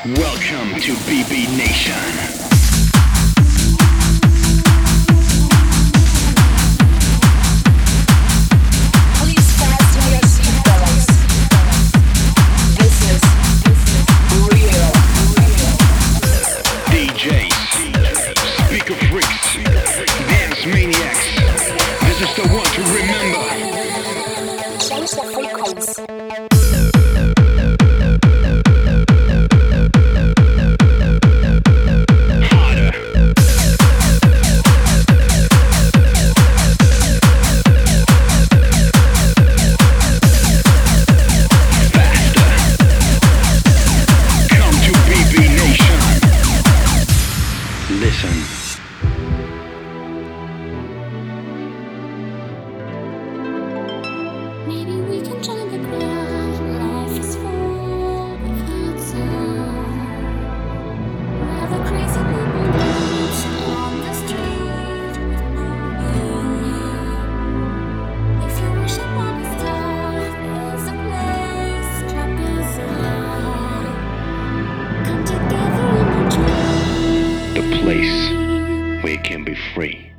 Welcome to BB Nation. This is the one to remember. Change the frequency. Harder. Faster. Come to BB Nation. Listen. Maybe we can join the crowd. Life is full without sound. Where the crazy people dance on the street with no name. If you wish upon a star, there's a place trapped inside. Come together in a dream. The place where you can be free.